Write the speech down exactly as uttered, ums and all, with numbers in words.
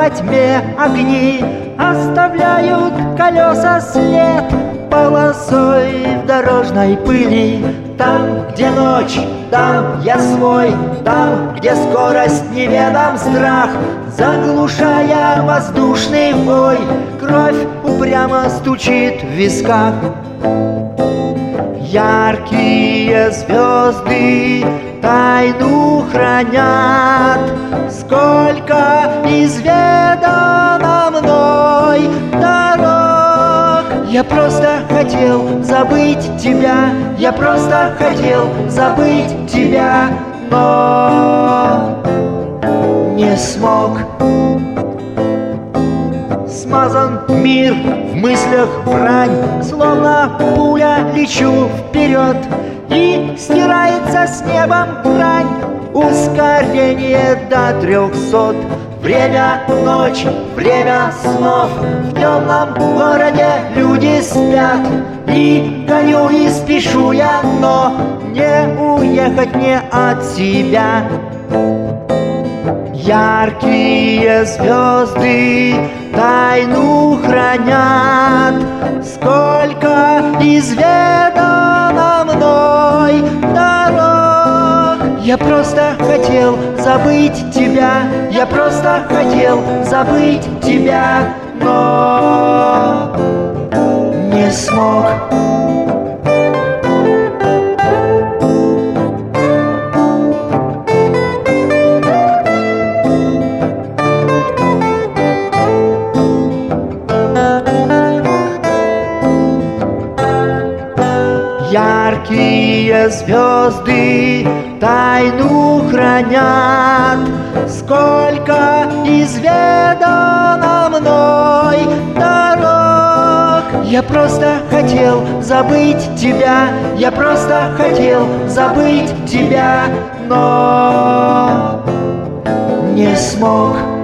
во тьме огни оставляют колеса след полосой в дорожной пыли. Там, где ночь, там я свой, там, где скорость неведом страх, заглушая воздушный вой, кровь упрямо стучит в висках. Яркие звезды тайну хранят, сколько изведано мной дорог. Я просто хотел забыть тебя, я просто хотел забыть тебя, но не смог. Смазан мир, в мыслях брань, словно пуля лечу вперед, и стирается с небом грань, ускорение до трехсот. Время ночь, время снов, в темном городе люди спят, и гоню и спешу я, но не уехать мне от себя. Яркие звезды тайну хранят, сколько изведано мной дорог. Я просто хотел забыть тебя, я просто хотел забыть тебя, но не смог. Яркие звезды тайну хранят, сколько изведано мной дорог. Я просто хотел забыть тебя, я просто хотел забыть тебя, но не смог.